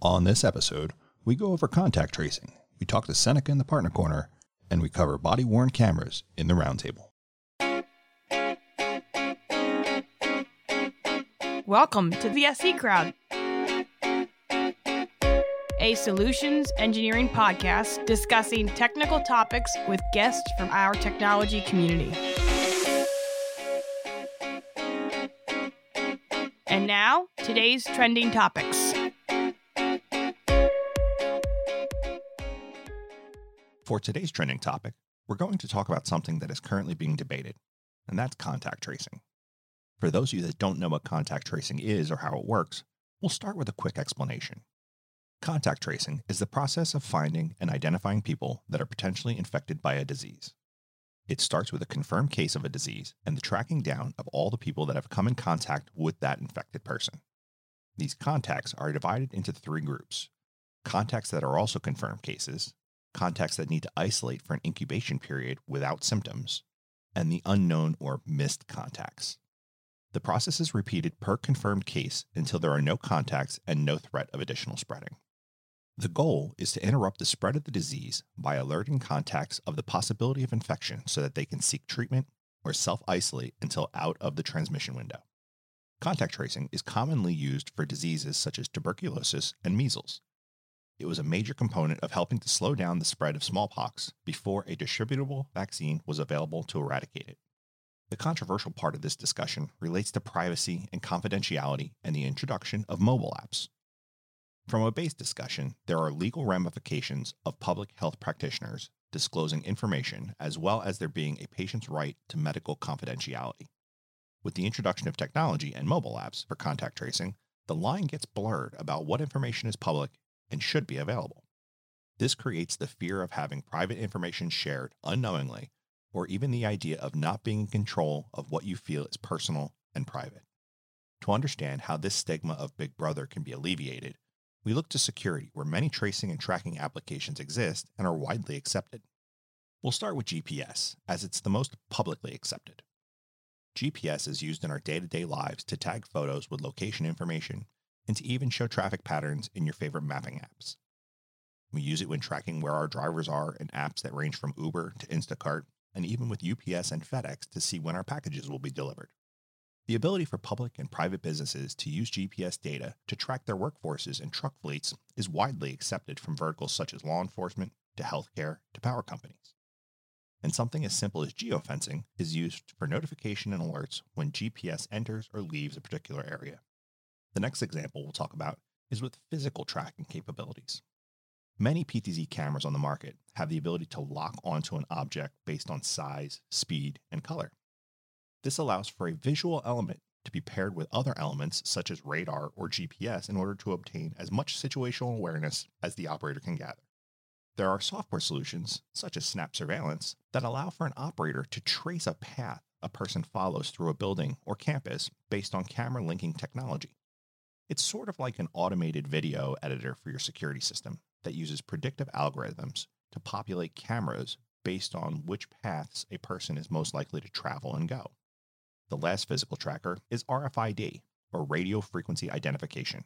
On this episode, we go over contact tracing, we talk to Seneca in the Partner Corner, and we cover body-worn cameras in the Roundtable. Welcome to the SE Crowd, a solutions engineering podcast discussing technical topics with guests from our technology community. And now, today's trending topics. For today's trending topic, we're going to talk about something that is currently being debated, and that's contact tracing. For those of you that don't know what contact tracing is or how it works, we'll start with a quick explanation. Contact tracing is the process of finding and identifying people that are potentially infected by a disease. It starts with a confirmed case of a disease and the tracking down of all the people that have come in contact with that infected person. These contacts are divided into three groups: contacts that are also confirmed cases, contacts that need to isolate for an incubation period without symptoms, and the unknown or missed contacts. The process is repeated per confirmed case until there are no contacts and no threat of additional spreading. The goal is to interrupt the spread of the disease by alerting contacts of the possibility of infection so that they can seek treatment or self-isolate until out of the transmission window. Contact tracing is commonly used for diseases such as tuberculosis and measles. It was a major component of helping to slow down the spread of smallpox before a distributable vaccine was available to eradicate it. The controversial part of this discussion relates to privacy and confidentiality and the introduction of mobile apps. From a base discussion, there are legal ramifications of public health practitioners disclosing information as well as there being a patient's right to medical confidentiality. With the introduction of technology and mobile apps for contact tracing, the line gets blurred about what information is public and should be available. This creates the fear of having private information shared unknowingly, or even the idea of not being in control of what you feel is personal and private. To understand how this stigma of Big Brother can be alleviated, we look to security, where many tracing and tracking applications exist and are widely accepted. We'll start with GPS, as it's the most publicly accepted. GPS is used in our day-to-day lives to tag photos with location information and to even show traffic patterns in your favorite mapping apps. We use it when tracking where our drivers are in apps that range from Uber to Instacart, and even with UPS and FedEx to see when our packages will be delivered. The ability for public and private businesses to use GPS data to track their workforces and truck fleets is widely accepted from verticals such as law enforcement to healthcare to power companies. And something as simple as geofencing is used for notification and alerts when GPS enters or leaves a particular area. The next example we'll talk about is with physical tracking capabilities. Many PTZ cameras on the market have the ability to lock onto an object based on size, speed, and color. This allows for a visual element to be paired with other elements such as radar or GPS in order to obtain as much situational awareness as the operator can gather. There are software solutions, such as Snap Surveillance, that allow for an operator to trace a path a person follows through a building or campus based on camera linking technology. It's sort of like an automated video editor for your security system that uses predictive algorithms to populate cameras based on which paths a person is most likely to travel and go. The last physical tracker is RFID, or radio frequency identification.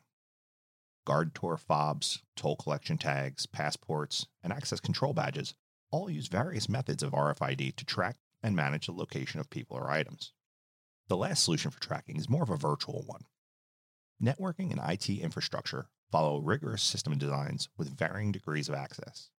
Guard tour fobs, toll collection tags, passports, and access control badges all use various methods of RFID to track and manage the location of people or items. The last solution for tracking is more of a virtual one. Networking and IT infrastructure follow rigorous system designs with varying degrees of access.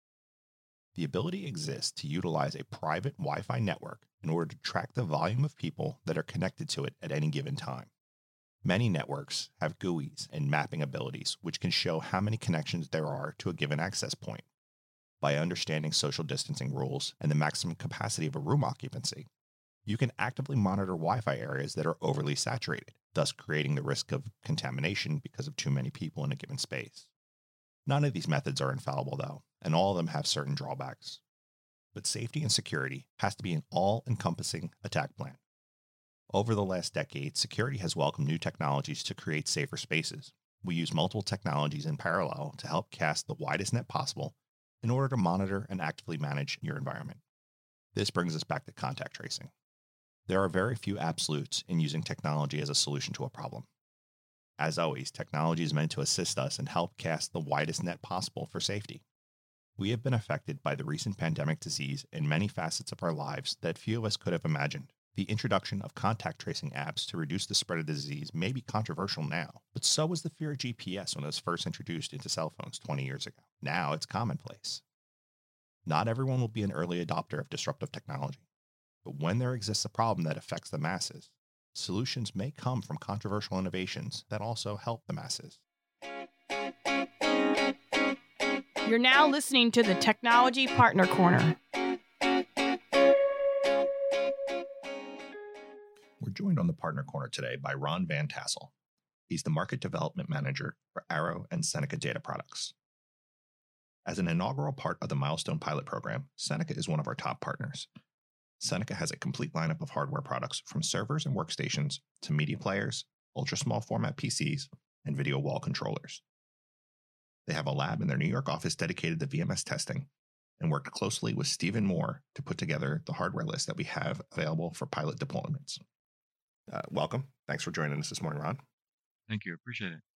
The ability exists to utilize a private Wi-Fi network in order to track the volume of people that are connected to it at any given time. Many networks have GUIs and mapping abilities which can show how many connections there are to a given access point. By understanding social distancing rules and the maximum capacity of a room occupancy, you can actively monitor Wi-Fi areas that are overly saturated, thus creating the risk of contamination because of too many people in a given space. None of these methods are infallible though, and all of them have certain drawbacks. But safety and security has to be an all-encompassing attack plan. Over the last decade, security has welcomed new technologies to create safer spaces. We use multiple technologies in parallel to help cast the widest net possible in order to monitor and actively manage your environment. This brings us back to contact tracing. There are very few absolutes in using technology as a solution to a problem. As always, technology is meant to assist us and help cast the widest net possible for safety. We have been affected by the recent pandemic disease in many facets of our lives that few of us could have imagined. The introduction of contact tracing apps to reduce the spread of the disease may be controversial now, but so was the fear of GPS when it was first introduced into cell phones 20 years ago. Now it's commonplace. Not everyone will be an early adopter of disruptive technology, but when there exists a problem that affects the masses, solutions may come from controversial innovations that also help the masses. You're now listening to the Technology Partner Corner. We're joined on the Partner Corner today by Ron Van Tassel. He's the Market Development Manager for Arrow and Seneca Data Products. As an inaugural part of the Milestone Pilot Program, Seneca is one of our top partners. Seneca has a complete lineup of hardware products from servers and workstations to media players, ultra-small format PCs, and video wall controllers. They have a lab in their New York office dedicated to VMS testing and worked closely with Stephen Moore to put together the hardware list that we have available for pilot deployments. Welcome. Thanks for joining us this morning, Ron. Thank you. Appreciate it.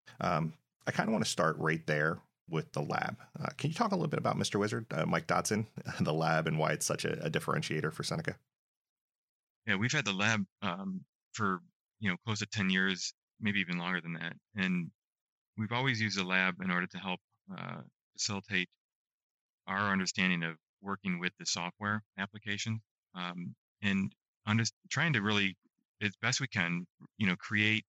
I kind of want to start right there with the lab. Can you talk a little bit about Mr. Wizard, Mike Dotson, the lab, and why it's such a differentiator for Seneca? Yeah, we've had the lab for close to 10 years, maybe even longer than that. And we've always used the lab in order to help facilitate our understanding of working with the software application and trying to really, as best we can, create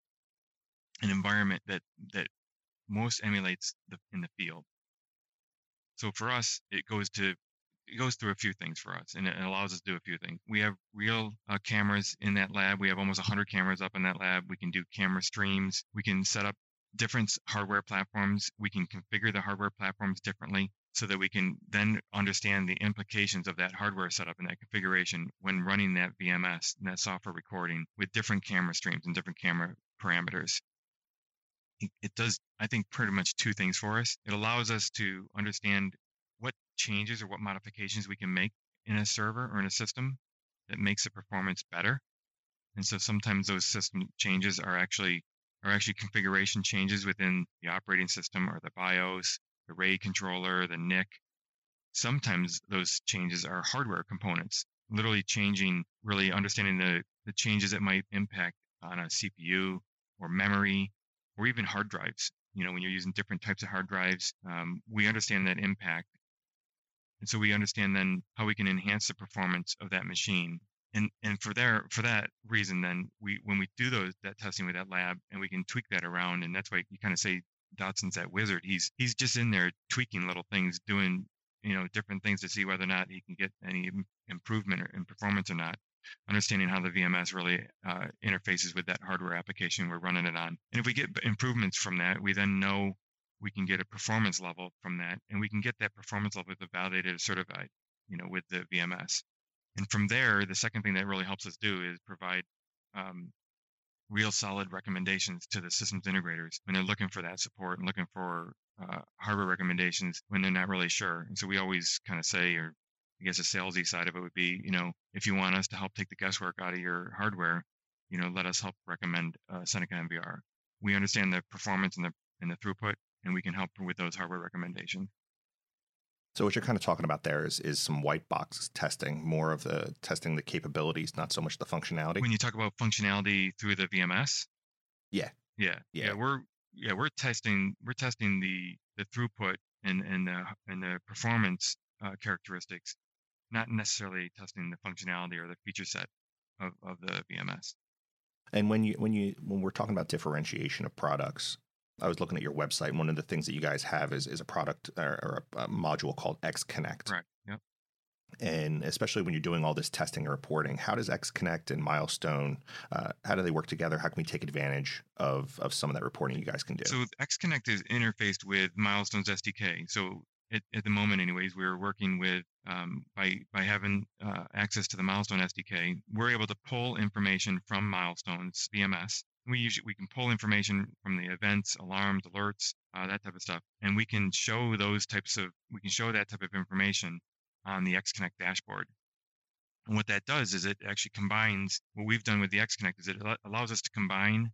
an environment that most emulates in the field. So for us, it goes through a few things for us, and it allows us to do a few things. We have real cameras in that lab. We have almost 100 cameras up in that lab. We can do camera streams. We can set up different hardware platforms. We can configure the hardware platforms differently so that we can then understand the implications of that hardware setup and that configuration when running that VMS and that software recording with different camera streams and different camera parameters. It does, I think, pretty much two things for us. It allows us to understand what changes or what modifications we can make in a server or in a system that makes the performance better. And so sometimes those system changes are actually configuration changes within the operating system or the BIOS, the RAID controller, the NIC. Sometimes those changes are hardware components, literally really understanding the changes that might impact on a CPU or memory or even hard drives. When you're using different types of hard drives, we understand that impact. And so we understand then how we can enhance the performance of that machine. And for that reason, then when we do that testing with that lab and we can tweak that around, and that's why you kind of say Dotson's that wizard. He's just in there tweaking little things, doing different things to see whether or not he can get any improvement in performance or not. Understanding how the VMS really interfaces with that hardware application we're running it on. And if we get improvements from that, we then know we can get a performance level from that, and we can get that performance level validated or certified, with the VMS. And from there, the second thing that really helps us do is provide real solid recommendations to the systems integrators when they're looking for that support and looking for hardware recommendations when they're not really sure. And so we always kind of say, or I guess the salesy side of it would be, if you want us to help take the guesswork out of your hardware, let us help recommend Seneca MVR. We understand the performance and the throughput, and we can help with those hardware recommendations. So what you're kind of talking about there is some white box testing, more of the testing the capabilities, not so much the functionality. When you talk about functionality through the VMS, yeah, we're testing the throughput and the performance characteristics, not necessarily testing the functionality or the feature set of the VMS. And when we're talking about differentiation of products, I was looking at your website, and one of the things that you guys have is a product or a module called XConnect. Right. Yep. And especially when you're doing all this testing and reporting, how does XConnect and Milestone, how do they work together? How can we take advantage of some of that reporting you guys can do? So XConnect is interfaced with Milestone's SDK. So at the moment, anyways, we're working with, by having access to the Milestone SDK, we're able to pull information from Milestone's VMS. We can pull information from the events, alarms, alerts, that type of stuff, and we can show that type of information on the XConnect dashboard. And what that does is it actually combines what we've done with the XConnect is it allows us to combine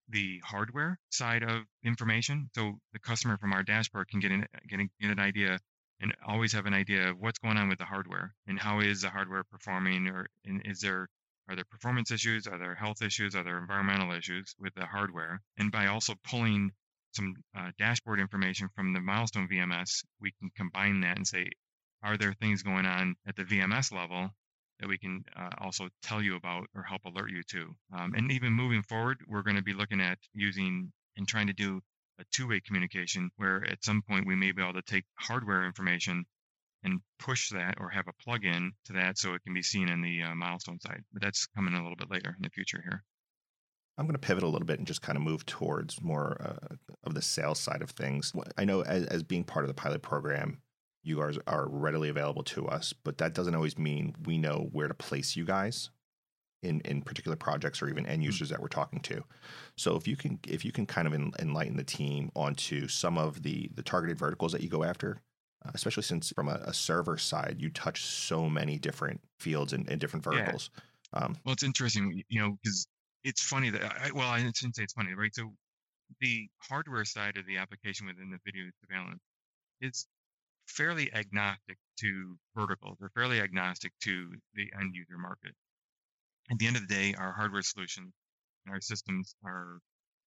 the hardware side of information. So the customer from our dashboard can get an idea and always have an idea of what's going on with the hardware and how is the hardware performing, or are there performance issues, are there health issues, are there environmental issues with the hardware. And by also pulling some dashboard information from the Milestone VMS, we can combine that and say, are there things going on at the VMS level that we can also tell you about or help alert you to. And even moving forward, we're going to be looking at using and trying to do a two-way communication where at some point we may be able to take hardware information and push that or have a plug-in to that so it can be seen in the Milestone side. But that's coming a little bit later in the future here. I'm going to pivot a little bit and just kind of move towards more of the sales side of things. I know as being part of the pilot program, you guys are readily available to us, but that doesn't always mean we know where to place you guys in particular projects or even end users that we're talking to. So if you can kind of enlighten the team onto some of the targeted verticals that you go after, especially since from a server side, you touch so many different fields and different verticals. Yeah. Well, it's interesting, because it's funny that I shouldn't say it's funny, right? So the hardware side of the application within the video surveillance is fairly agnostic to verticals. They're fairly agnostic to the end user market. At the end of the day, our hardware solutions and our systems are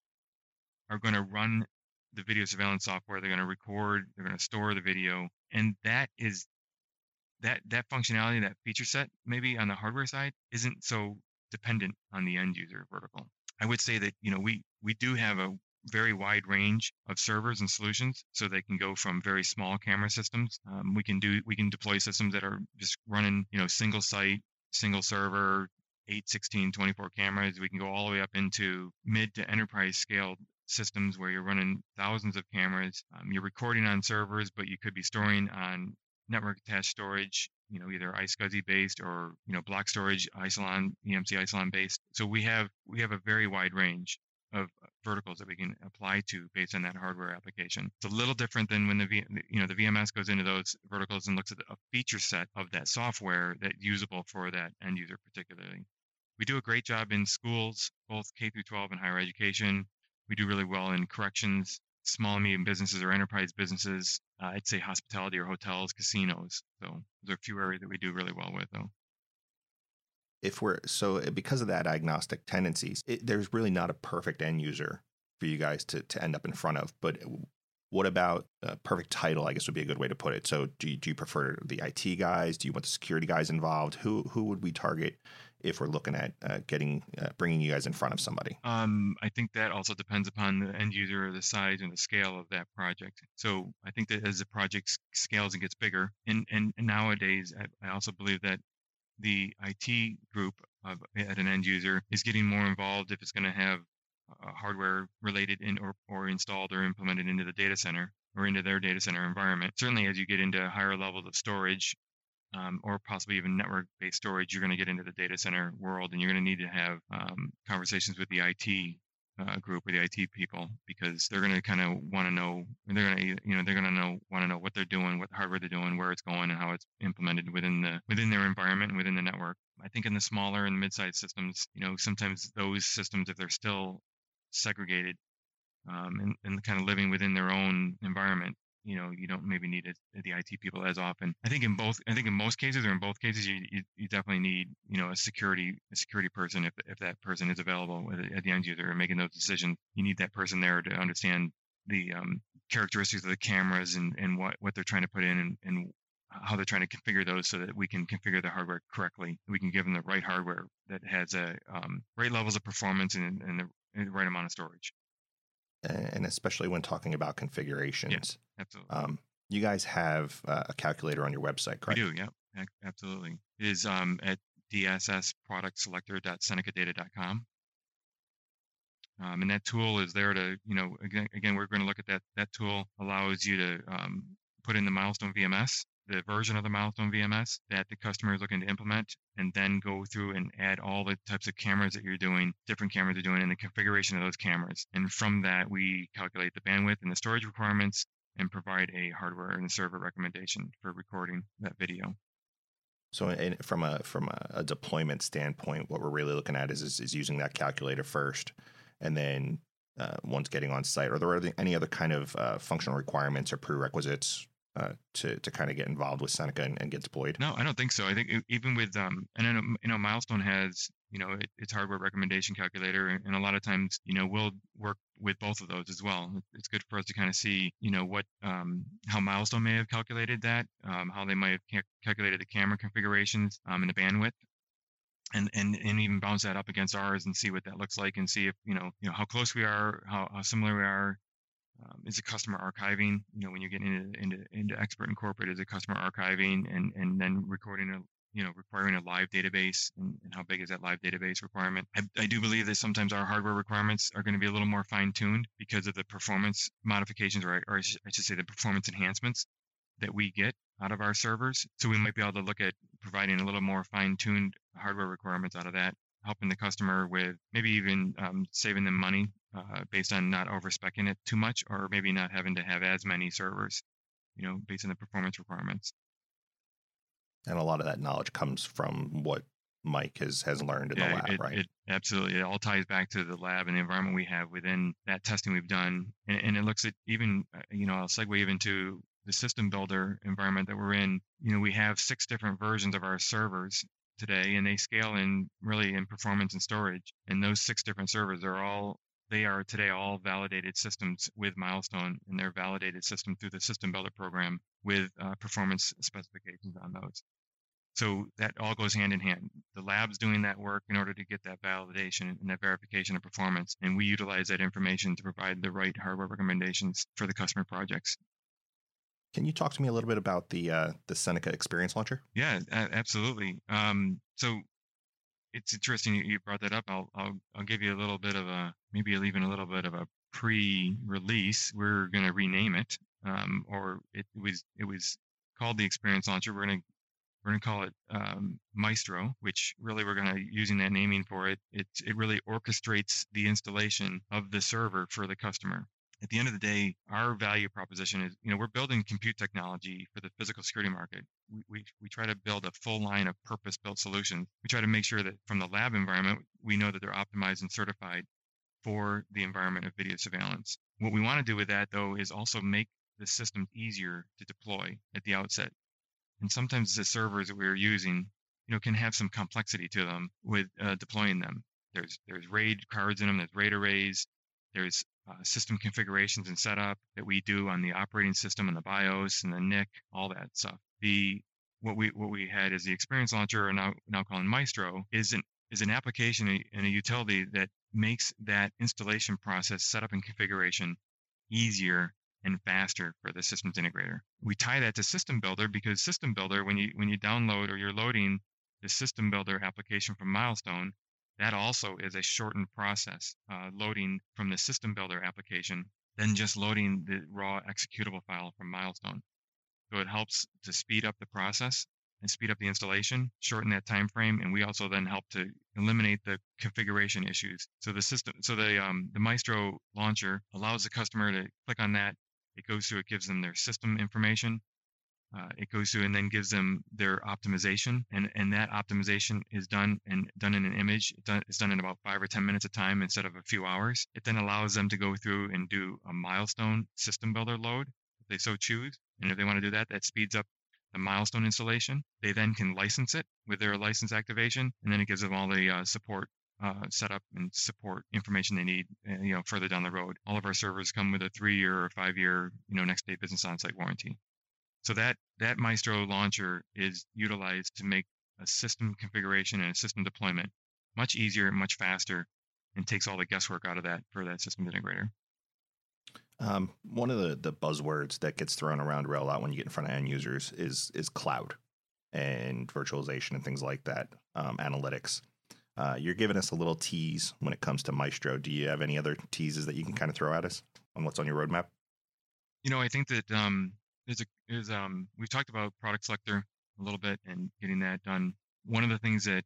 going to run the video surveillance software. They're going to record. They're going to store the video, and that is that functionality, that feature set, maybe on the hardware side, isn't so dependent on the end user vertical. I would say that we do have a very wide range of servers and solutions, so they can go from very small camera systems. We can deploy systems that are just running single site, single server, 8, 16, 24 cameras. We can go all the way up into mid to enterprise scale systems where you're running thousands of cameras. You're recording on servers, but you could be storing on network attached storage, either iSCSI based or block storage, Isilon, EMC Isilon based. So we have a very wide range of verticals that we can apply to based on that hardware application. It's a little different than when the VMS goes into those verticals and looks at a feature set of that software that's usable for that end user particularly. We do a great job in schools, both K through 12 and higher education. We do really well in corrections, small and medium businesses or enterprise businesses. I'd say hospitality or hotels, casinos. So those are a few areas that we do really well with, though. Because of that agnostic tendencies, there's really not a perfect end user for you guys to end up in front of. But what about a perfect title, I guess would be a good way to put it. So do you prefer the IT guys? Do you want the security guys involved? Who would we target if we're looking at bringing you guys in front of somebody? I think that also depends upon the end user, the size and the scale of that project. So I think that as the project scales and gets bigger, and nowadays I also believe that the IT group at an end user is getting more involved if it's going to have hardware related or installed or implemented into the data center or into their data center environment. Certainly as you get into higher levels of storage or possibly even network-based storage, you're going to get into the data center world, and you're going to need to have conversations with the IT group or the IT people, because they're going to kind of want to know, want to know what they're doing, what hardware they're doing, where it's going, and how it's implemented within their environment and within the network. I think in the smaller and mid-sized systems, sometimes those systems, if they're still segregated and kind of living within their own environment, you don't maybe need the IT people as often. I think in most cases, you definitely need a security person if that person is available at the end user and making those decisions. You need that person there to understand the characteristics of the cameras and what they're trying to put in and how they're trying to configure those so that we can configure the hardware correctly. We can give them the right hardware that has right levels of performance and the right amount of storage. And especially when talking about configurations. Yeah, absolutely. You guys have a calculator on your website, correct? We do, yeah, absolutely. It is at dssproductselector.senecadata.com. And that tool is there to, again, we're going to look at that tool allows you to put in the Milestone VMS, the version of the Milestone VMS that the customer is looking to implement, and then go through and add all the types of cameras that you're doing, different cameras are doing, and the configuration of those cameras. And from that, we calculate the bandwidth and the storage requirements and provide a hardware and server recommendation for recording that video. So from a deployment standpoint, what we're really looking at is using that calculator first, and then once getting on site? Are there any other kind of functional requirements or prerequisites to kind of get involved with Seneca and get deployed? No, I don't think so. I think even with and I know Milestone has its hardware recommendation calculator, and a lot of times we'll work with both of those as well. It's good for us to kind of see what how Milestone may have calculated that, how they might have calculated the camera configurations and the bandwidth. And even bounce that up against ours and see what that looks like, and see if how close we are, how similar we are. Is it customer archiving? When you're getting into expert and corporate, is it customer archiving and then requiring a live database, and how big is that live database requirement? I do believe that sometimes our hardware requirements are going to be a little more fine-tuned because of the performance modifications, or I should say the performance enhancements that we get out of our servers. So we might be able to look at providing a little more fine-tuned hardware requirements out of that, helping the customer with maybe even saving them money based on not over-speccing it too much, or maybe not having to have as many servers, based on the performance requirements. And a lot of that knowledge comes from what Mike has learned in the lab, right? Absolutely. It all ties back to the lab and the environment we have within that testing we've done. And it looks at even, I'll segue even to the system builder environment that we're in. We have 6 different versions of our servers today, and they scale in performance and storage. And those 6 different servers are today all validated systems with Milestone, and they're validated system through the System Builder program with performance specifications on those. So that all goes hand in hand. The lab's doing that work in order to get that validation and that verification of performance, and we utilize that information to provide the right hardware recommendations for the customer projects. Can you talk to me a little bit about the Seneca Experience Launcher? Yeah, absolutely. So it's interesting you brought that up. I'll give you a little bit of maybe even a little bit of a pre-release. We're going to rename it, or it was called the Experience Launcher. We're going to call it Maestro, which really we're going to using that naming for it. It really orchestrates the installation of the server for the customer. At the end of the day, our value proposition is, we're building compute technology for the physical security market. We try to build a full line of purpose-built solutions. We try to make sure that from the lab environment, we know that they're optimized and certified for the environment of video surveillance. What we want to do with that, though, is also make the system easier to deploy at the outset. And sometimes the servers that we're using, can have some complexity to them with deploying them. There's RAID cards in them. There's RAID arrays. There's system configurations and setup that we do on the operating system and the BIOS and the NIC, all that stuff. What we had as the Experience Launcher, or now calling Maestro, is an application and a utility that makes that installation process, setup and configuration easier and faster for the systems integrator. We tie that to System Builder because System Builder, when you download or you're loading the System Builder application from Milestone, that also is a shortened process, loading from the System Builder application than just loading the raw executable file from Milestone. So it helps to speed up the process and speed up the installation, shorten that time frame, and we also then help to eliminate the configuration issues. So the Maestro launcher allows the customer to click on that. It goes through, it gives them their system information. It goes through and then gives them their optimization, and that optimization is done in an image. It's done in about 5 or 10 minutes of time instead of a few hours. It then allows them to go through and do a Milestone System Builder load if they so choose. And if they want to do that, that speeds up the Milestone installation. They then can license it with their license activation, and then it gives them all the support setup and support information they need further down the road. All of our servers come with a 3-year or 5-year next day business on-site warranty. So that Maestro launcher is utilized to make a system configuration and a system deployment much easier and much faster, and takes all the guesswork out of that for that systems integrator. One of the buzzwords that gets thrown around real lot when you get in front of end users is cloud and virtualization and things like that, analytics. You're giving us a little tease when it comes to Maestro. Do you have any other teases that you can kind of throw at us on what's on your roadmap? I think that we've talked about Product Selector a little bit and getting that done. One of the things that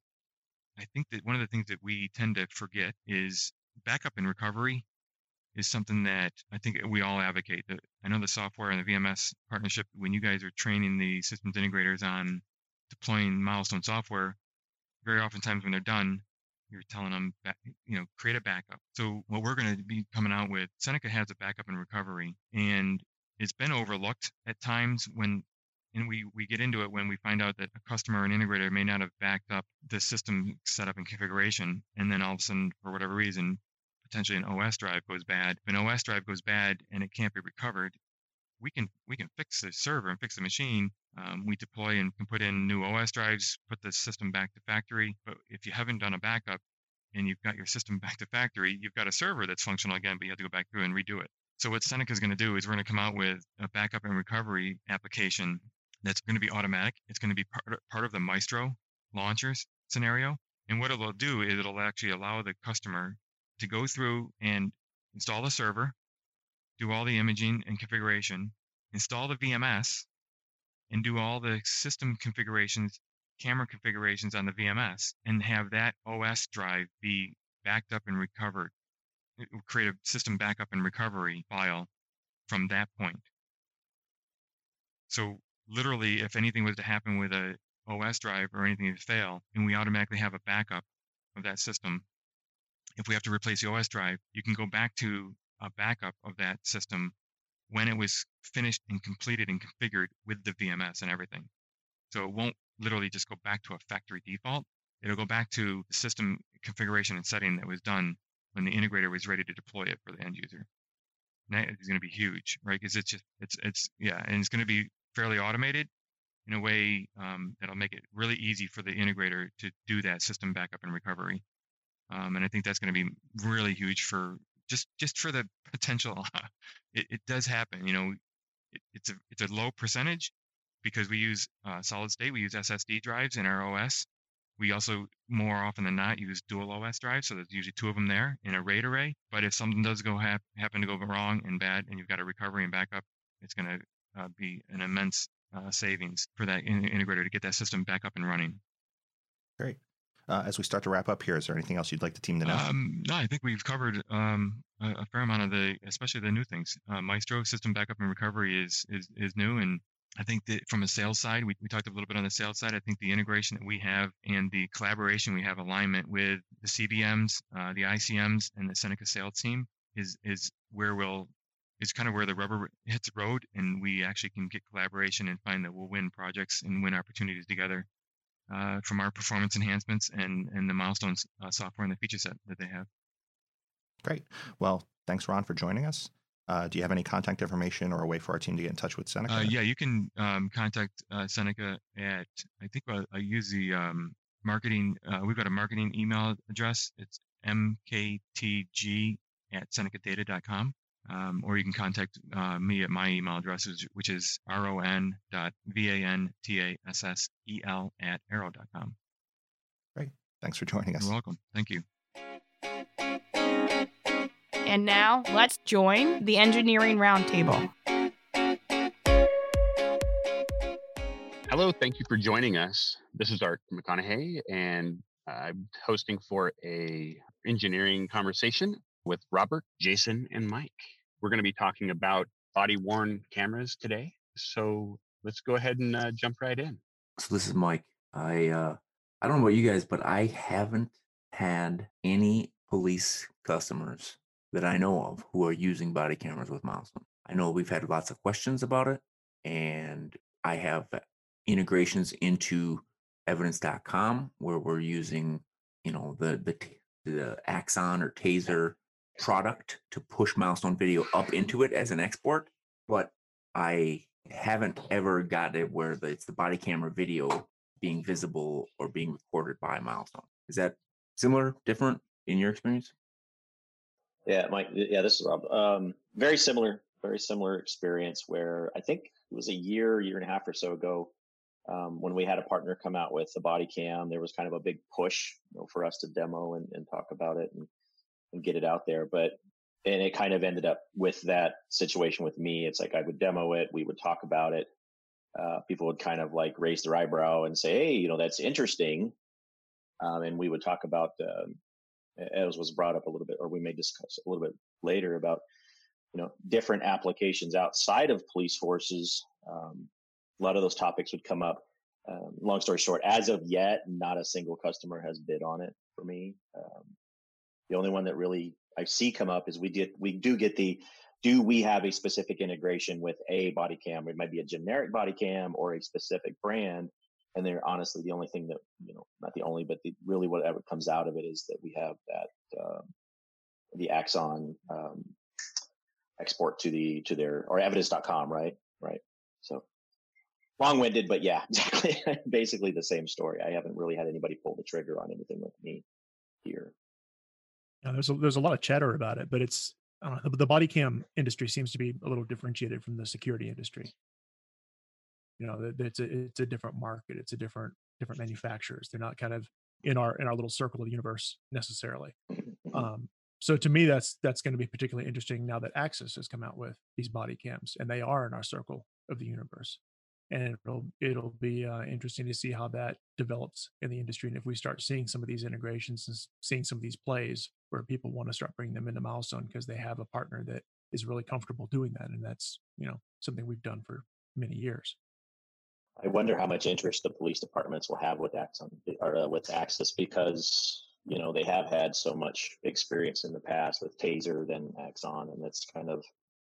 we tend to forget is backup and recovery is something that I think we all advocate. I know the software and the VMS partnership, when you guys are training the systems integrators on deploying Milestone software, very oftentimes when they're done, you're telling them, create a backup. So what we're going to be coming out with, Seneca has a backup and recovery, and it's been overlooked at times and we get into it when we find out that a customer or an integrator may not have backed up the system setup and configuration, and then all of a sudden, for whatever reason, potentially an OS drive goes bad. If an OS drive goes bad and it can't be recovered, we can fix the server and fix the machine. We deploy and can put in new OS drives, put the system back to factory. But if you haven't done a backup and you've got your system back to factory, you've got a server that's functional again, but you have to go back through and redo it. So what Seneca is going to do is we're going to come out with a backup and recovery application that's going to be automatic. It's going to be part of the Maestro launchers scenario. And what it'll do is it'll actually allow the customer to go through and install the server, do all the imaging and configuration, install the VMS, and do all the system configurations, camera configurations on the VMS, and have that OS drive be backed up and recovered. It will create a system backup and recovery file from that point. So literally, if anything was to happen with a OS drive or anything to fail, and we automatically have a backup of that system, if we have to replace the OS drive, you can go back to a backup of that system when it was finished and completed and configured with the VMS and everything. So it won't literally just go back to a factory default. It'll go back to the system configuration and setting that was done when the integrator was ready to deploy it for the end user. And that is going to be huge, right? Because and it's going to be fairly automated in a way that'll make it really easy for the integrator to do that system backup and recovery. And I think that's going to be really huge for just for the potential. It does happen, it's a low percentage because we use solid state. We use SSD drives in our OS. We also, more often than not, use dual OS drives. So there's usually two of them there in a RAID array. But if something does happen to go wrong and bad, and you've got a recovery and backup, it's going to be an immense savings for that integrator to get that system back up and running. Great. As we start to wrap up here, is there anything else you'd like the team to know? No, I think we've covered a fair amount of especially the new things. Maestro system backup and recovery is new, and I think that from a sales side, we talked a little bit on the sales side. I think the integration that we have and the collaboration we have, alignment with the CBMs, the ICMs, and the Seneca sales team is kind of where the rubber hits the road, and we actually can get collaboration and find that we'll win projects and win opportunities together. From our performance enhancements and the Milestones software and the feature set that they have. Great. Well, thanks, Ron, for joining us. Do you have any contact information or a way for our team to get in touch with Seneca? Yeah, you can contact Seneca at, I think I use the marketing, we've got a marketing email address. It's mktg@senecadata.com. Or you can contact me at my email address, which is ron.vantassel@arrow.com. Great. Thanks for joining us. You're welcome. Thank you. And now let's join the Engineering Roundtable. Hello. Thank you for joining us. This is Art McConaughey, and I'm hosting for a engineering conversation with Robert, Jason, and Mike. We're going to be talking about body-worn cameras today. So let's go ahead and jump right in. So this is Mike. I don't know about you guys, but I haven't had any police customers that I know of who are using body cameras with Milestone. I know we've had lots of questions about it, and I have integrations into evidence.com where we're using, the Axon or Taser product to push Milestone video up into it as an export, but I haven't ever got it where it's the body camera video being visible or being recorded by Milestone. Is that similar, different in your experience? Yeah, Mike. Yeah, this is Rob. Very similar experience where I think it was a year and a half or so ago when we had a partner come out with the body cam. There was kind of a big push for us to demo and talk about it and get it out there. And it kind of ended up with that situation with me. It's like I would demo it, we would talk about it. People would kind of like raise their eyebrow and say, hey, that's interesting. And we would talk about, as was brought up a little bit, or we may discuss a little bit later about, different applications outside of police forces. A lot of those topics would come up. Long story short, as of yet, not a single customer has bid on it. for me. The only one that really I see come up is we do get do we have a specific integration with a body cam? It might be a generic body cam or a specific brand. And they're honestly the only thing that, not the only, but really whatever comes out of it is that we have that, the Axon, export to their, or evidence.com, right? Right. So long-winded, but yeah, exactly. Basically the same story. I haven't really had anybody pull the trigger on anything with me here. Yeah, there's a lot of chatter about it, but it's, I don't know, the body cam industry seems to be a little differentiated from the security industry. It's a different market. It's a different manufacturers. They're not kind of in our little circle of the universe necessarily. So to me, that's going to be particularly interesting now that Axis has come out with these body cams, and they are in our circle of the universe. And it'll be interesting to see how that develops in the industry, and if we start seeing some of these integrations and seeing some of these plays where people want to start bringing them into Milestone because they have a partner that is really comfortable doing that, and that's something we've done for many years. I wonder how much interest the police departments will have with Axon or with Axis, because they have had so much experience in the past with Taser, then Axon, and that's kind of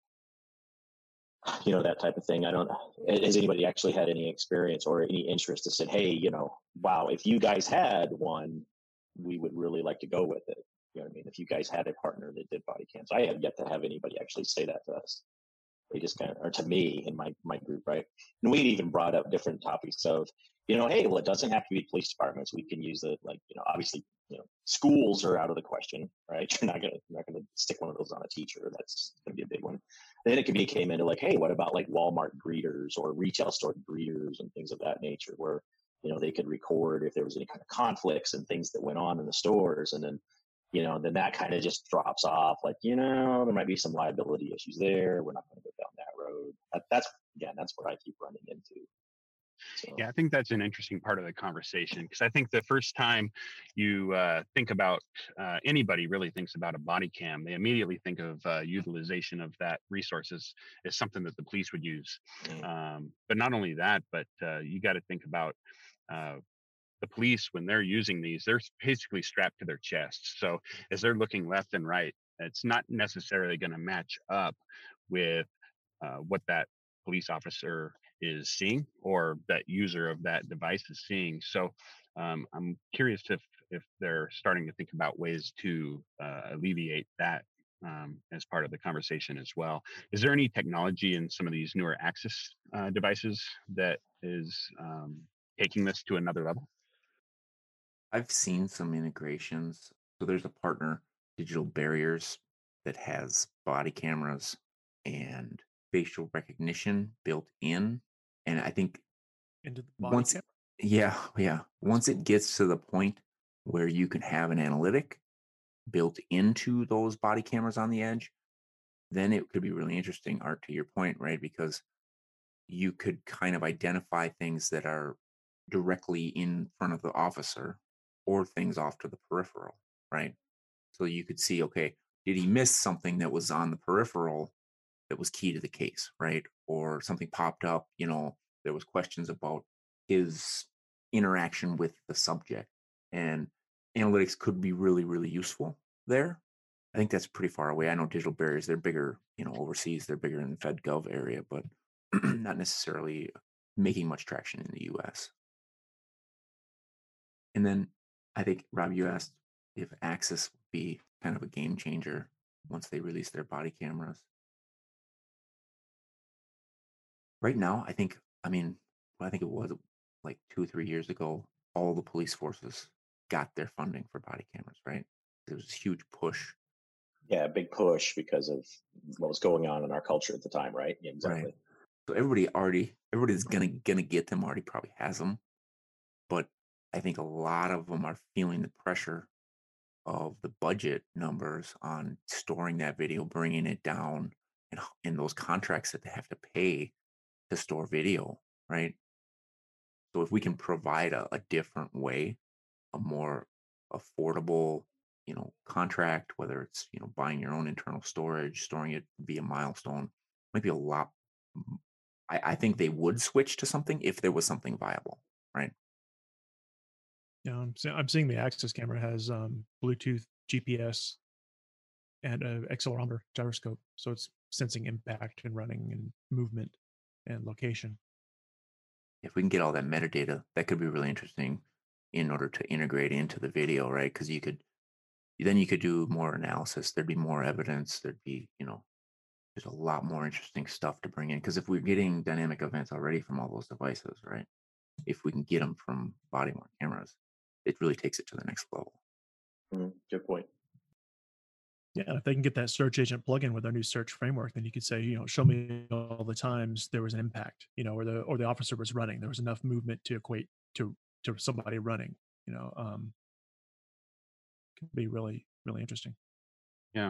that type of thing. I don't know. Has anybody actually had any experience or any interest to say, hey, wow, if you guys had one, we would really like to go with it. You know what I mean? If you guys had a partner that did body cams, I have yet to have anybody actually say that to us. They just kind of, or to me in my group, right? And we'd even brought up different topics of, hey, well, it doesn't have to be police departments. We can use it, like, obviously, schools are out of the question, right? You're not gonna stick one of those on a teacher. That's gonna be a big one. Then it came into like, hey, what about like Walmart greeters or retail store greeters and things of that nature, where they could record if there was any kind of conflicts and things that went on in the stores, and then then that kind of just drops off. Like, there might be some liability issues there. We're not going to go down that road. That's what I keep running into. So. Yeah, I think that's an interesting part of the conversation, because I think the first time you think about anybody really thinks about a body cam, they immediately think of utilization of that resources as something that the police would use. But not only that, but you got to think about the police, when they're using these, they're basically strapped to their chests. So as they're looking left and right, it's not necessarily going to match up with what that police officer is seeing or that user of that device is seeing. So I'm curious if they're starting to think about ways to alleviate that as part of the conversation as well. Is there any technology in some of these newer Axis devices that is taking this to another level? I've seen some integrations. So there's a partner, Digital Barriers, that has body cameras and facial recognition built in. And I think into the body camera? Yeah. Once it gets to the point where you can have an analytic built into those body cameras on the edge, then it could be really interesting, Art, to your point, right? Because you could kind of identify things that are directly in front of the officer or things off to the peripheral, right? So you could see, okay, did he miss something that was on the peripheral that was key to the case, right? Or something popped up, there was questions about his interaction with the subject, and analytics could be really, really useful there. I think that's pretty far away. I know Digital Barriers, they're bigger, overseas, they're bigger in the FedGov area, but not necessarily making much traction in the US. And then I think, Rob, you asked if Axis would be kind of a game changer once they release their body cameras. Right now, I think it was like 2 or 3 years ago, all the police forces got their funding for body cameras, right? There was this huge push. Yeah, a big push because of what was going on in our culture at the time, right? Yeah, exactly. Right. So everybody's gonna get them, already probably has them. But I think a lot of them are feeling the pressure of the budget numbers on storing that video, bringing it down, and those contracts that they have to pay to store video, right? So if we can provide a different way, a more affordable, contract, whether it's, buying your own internal storage, storing it via Milestone, might be a lot. I think they would switch to something if there was something viable, right? I'm seeing the Axis camera has Bluetooth, GPS, and an accelerometer gyroscope, so it's sensing impact and running and movement and location. If we can get all that metadata, that could be really interesting in order to integrate into the video, right? Because you could do more analysis. There'd be more evidence. There'd be, there's a lot more interesting stuff to bring in. Because if we're getting dynamic events already from all those devices, right? If we can get them from body-worn cameras, it really takes it to the next level. Good point. Yeah, if they can get that search agent plugin with their new search framework, then you could say, show me all the times there was an impact, or the officer was running. There was enough movement to equate to somebody running. Could be really, really interesting. Yeah.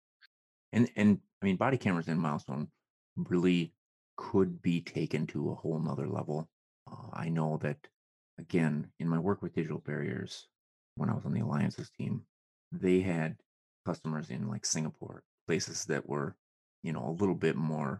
And I mean, body cameras in Milestone really could be taken to a whole nother level. I know that, again, in my work with Digital Barriers, when I was on the Alliances team, they had customers in like Singapore, places that were, a little bit more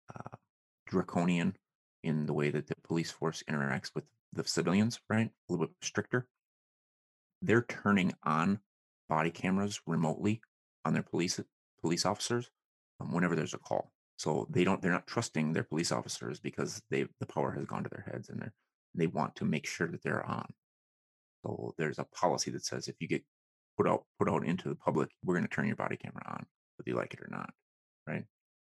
draconian in the way that the police force interacts with the civilians, right? A little bit stricter. They're turning on body cameras remotely on their police officers whenever there's a call. So they're not trusting their police officers because the power has gone to their heads, and they want to make sure that they're on. So there's a policy that says if you get put out into the public, we're going to turn your body camera on, whether you like it or not, right?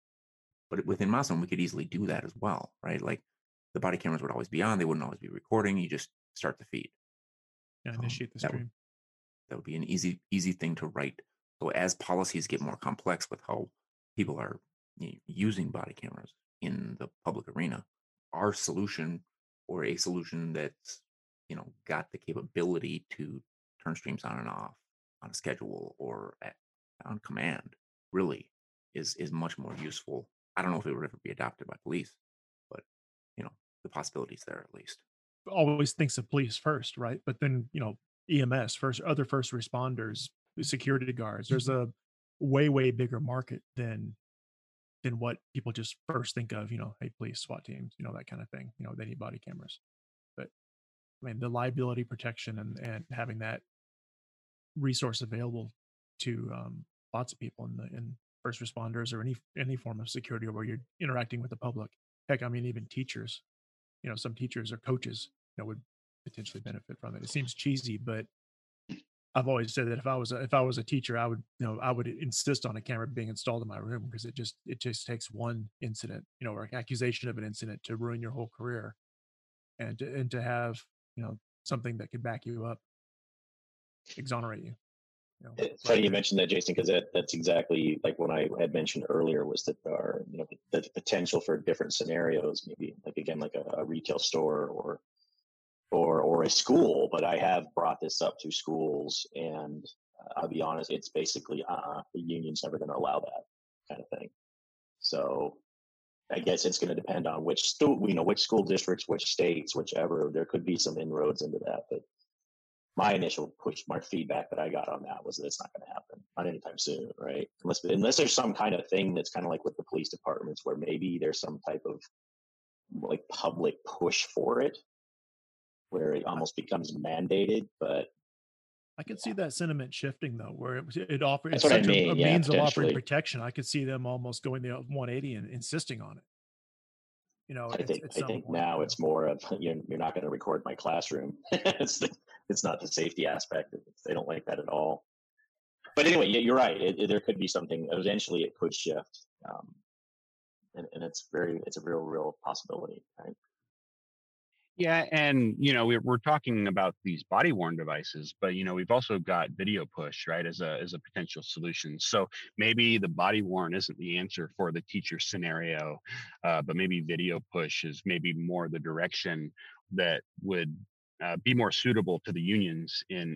But within Milestone, we could easily do that as well, right? Like the body cameras would always be on; they wouldn't always be recording. You just start the feed. Yeah, initiate the stream. That would be an easy thing to write. So as policies get more complex with how people are using body cameras in the public arena, our solution, or a solution that's got the capability to turn streams on and off on a schedule or on command, really is much more useful. I don't know if it would ever be adopted by police, but the possibilities there at least. Always thinks of police first, right? But then EMS first, other first responders, security guards. There's a way bigger market than what people just first think of. Hey, police, SWAT teams, that kind of thing. They need body cameras. But I mean, the liability protection and having that resource available to lots of people in first responders or any form of security where you're interacting with the public. Heck, I mean, even teachers. Some teachers or coaches would potentially benefit from it. It seems cheesy, but I've always said that if I was a teacher, I would insist on a camera being installed in my room, because it just takes one incident, or an accusation of an incident to ruin your whole career, and to have something that could back you up, exonerate you. It's funny you mentioned that, Jason, because that's exactly like what I had mentioned earlier, was that there are the potential for different scenarios, maybe like a retail store or a school. But I have brought this up to schools, and I'll be honest, it's basically the union's never going to allow that kind of thing. So I guess it's going to depend on which school districts, which states, whichever. There could be some inroads into that, but my initial my feedback that I got on that was that it's not going to happen, not anytime soon, right? Unless there's some kind of thing that's kind of like with the police departments, where maybe there's some type of like public push for it, where it almost becomes mandated. But I could see that sentiment shifting, though, where it offers that's what I mean. a means of offering protection. I could see them almost going the 180 and insisting on it. I think now it's more of you're not going to record my classroom. It's not the safety aspect. They don't like that at all. But anyway, you're right. There could be something. Eventually, it could shift, and it's a real possibility, right? Yeah, and we're talking about these body worn devices, but we've also got video push, right, as a potential solution. So maybe the body worn isn't the answer for the teacher scenario, but maybe video push is maybe more the direction that would be more suitable to the unions in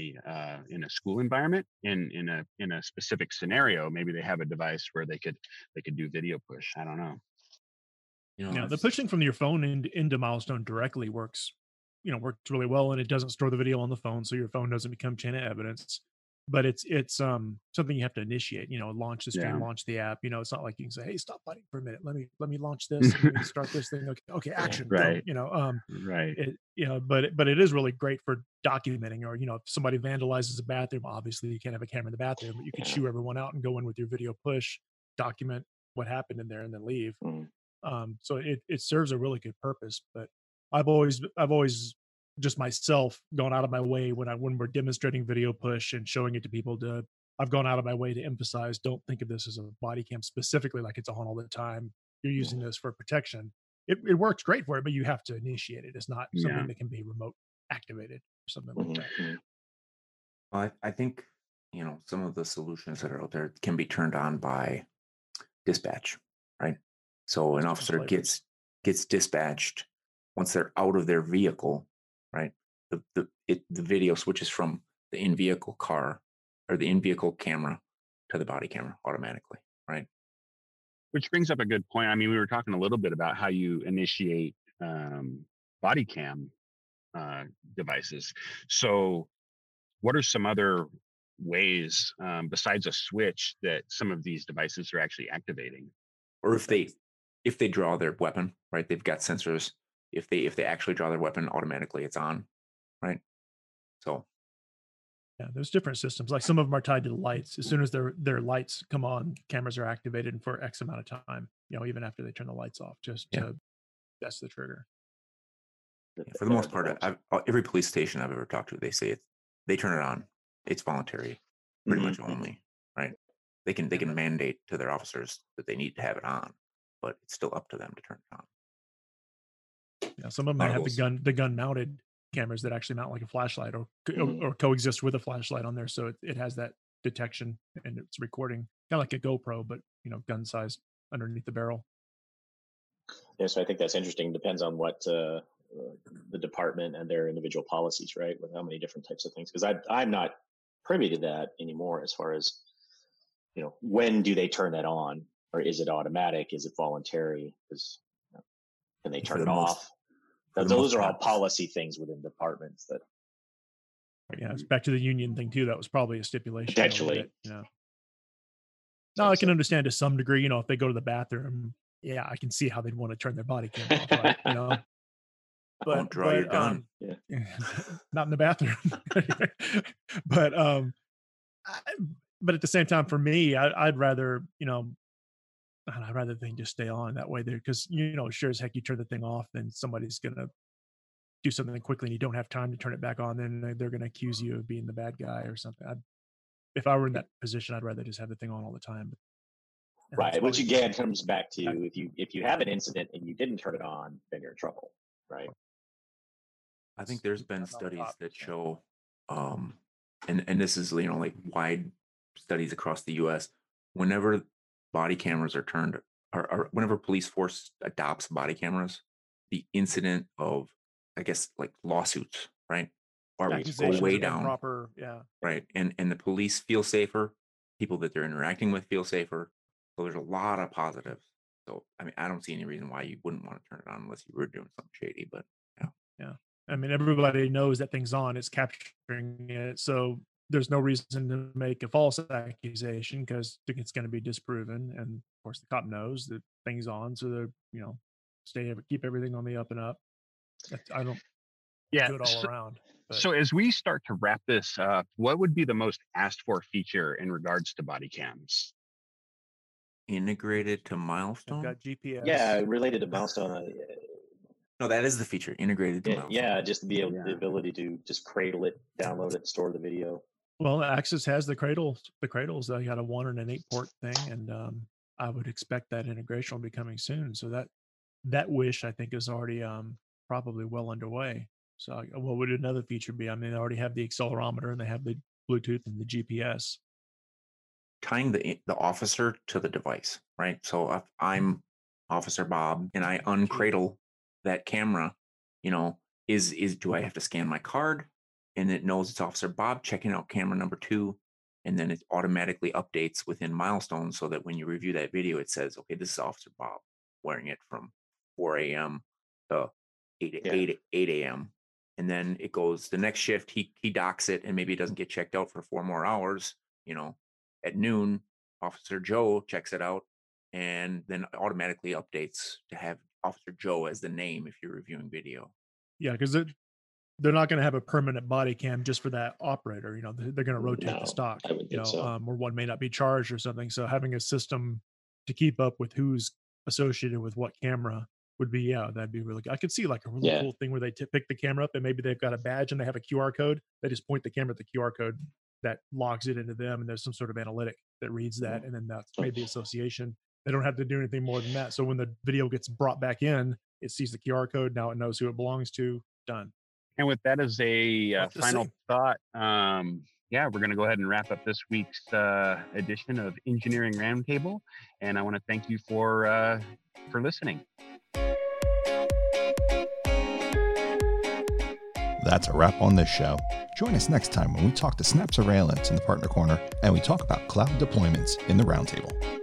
a school environment. In a specific scenario, maybe they have a device where they could do video push. I don't know. The pushing from your phone into Milestone directly works really well, and it doesn't store the video on the phone, so your phone doesn't become chain of evidence. but it's something you have to initiate, launch the stream, Yeah. launch the app. It's not like you can say, hey, stop fighting for a minute, let me launch this, and let me start this thing. Okay, action, Right. go. Right. But it is really great for documenting, or if somebody vandalizes a bathroom, obviously you can't have a camera in the bathroom, but you could shoo everyone out and go in with your video push, document what happened in there, and then leave. So it serves a really good purpose. But I've always just myself gone out of my way when we're demonstrating video push and showing it to people, I've gone out of my way to emphasize, don't think of this as a body cam specifically, like it's on all the time. You're using this for protection. It works great for it, but you have to initiate it. It's not something that can be remote activated or something like that. Well, I think, some of the solutions that are out there can be turned on by dispatch, right? So an officer gets dispatched once they're out of their vehicle, right? The video switches from the in-vehicle car or the in-vehicle camera to the body camera automatically, right? Which brings up a good point. I mean, we were talking a little bit about how you initiate body cam devices. So what are some other ways besides a switch that some of these devices are actually activating? Or if they draw their weapon, right? They've got sensors. If they actually draw their weapon, automatically it's on, right? So yeah, there's different systems. Like some of them are tied to the lights. As soon as their lights come on, cameras are activated for X amount of time. Even after they turn the lights off, that's the trigger. For the most part, every police station I've ever talked to, they say they turn it on. It's voluntary, pretty much only, right? They can mandate to their officers that they need to have it on, but it's still up to them to turn it on. Yeah, some of them have the gun mounted cameras that actually mount like a flashlight or coexist with a flashlight on there, so it has that detection and it's recording, kind of like a GoPro, but gun size underneath the barrel. Yeah, so I think that's interesting. Depends on what the department and their individual policies, right? With how many different types of things. Because I'm not privy to that anymore. As far as when do they turn that on, or is it automatic? Is it voluntary? Can they turn it off? Those are all policy things within departments that. Yeah, it's back to the union thing too. That was probably a stipulation. Potentially. Now I can understand to some degree, if they go to the bathroom, yeah, I can see how they'd want to turn their body cam off, right? But don't draw your gun. Not in the bathroom. But at the same time, for me, I'd rather, I'd rather the thing just stay on that way there, because sure as heck you turn the thing off, then somebody's gonna do something quickly and you don't have time to turn it back on, then they're gonna accuse you of being the bad guy or something. If I were in that position, I'd rather just have the thing on all the time. Right, which again comes back to if you have an incident and you didn't turn it on, then you're in trouble, right? I think there's been studies that show, and this is like wide studies across the U.S. Whenever body cameras are turned, or whenever police force adopts body cameras, the incident of, I guess, like lawsuits, right, are go way down. Right, and the police feel safer. People that they're interacting with feel safer. So there's a lot of positives. So I mean, I don't see any reason why you wouldn't want to turn it on unless you were doing something shady. But yeah. I mean, everybody knows that thing's on. It's capturing it. So there's no reason to make a false accusation because it's going to be disproven. And of course, the cop knows that thing's on. So they're, keep everything on the up and up. I don't do it all around. But. So as we start to wrap this up, what would be the most asked for feature in regards to body cams? Integrated to Milestone? Got GPS. Yeah, related to Milestone. No, that is the feature, integrated to Milestone. Yeah, just the ability to just cradle it, download it, store the video. Well, Axis has the cradles. They got a 1 and an 8 port thing, and I would expect that integration will be coming soon. So that wish, I think, is already probably well underway. So what would another feature be? I mean, they already have the accelerometer and they have the Bluetooth and the GPS. Tying the officer to the device, right? So if I'm Officer Bob and I uncradle that camera, do I have to scan my card and it knows it's Officer Bob checking out camera number 2, and then it automatically updates within Milestone so that when you review that video, it says, okay, this is Officer Bob wearing it from 4 a.m. to 8 a.m. And then it goes the next shift, he docks it, and maybe it doesn't get checked out for 4 more hours. At noon, Officer Joe checks it out and then automatically updates to have Officer Joe as the name if you're reviewing video. Yeah, because they're not going to have a permanent body cam just for that operator. They're going to rotate the stock, I would think so. Or one may not be charged or something. So having a system to keep up with who's associated with what camera would be, that'd be really good. I could see like a really cool thing where they pick the camera up and maybe they've got a badge and they have a QR code. They just point the camera at the QR code that logs it into them, and there's some sort of analytic that reads that, and then that's made the association. They don't have to do anything more than that. So when the video gets brought back in, it sees the QR code. Now it knows who it belongs to. Done. And with that as a final thought, we're going to go ahead and wrap up this week's edition of Engineering Roundtable. And I want to thank you for listening. That's a wrap on this show. Join us next time when we talk to Snap Surveillance in the Partner Corner and we talk about cloud deployments in the Roundtable.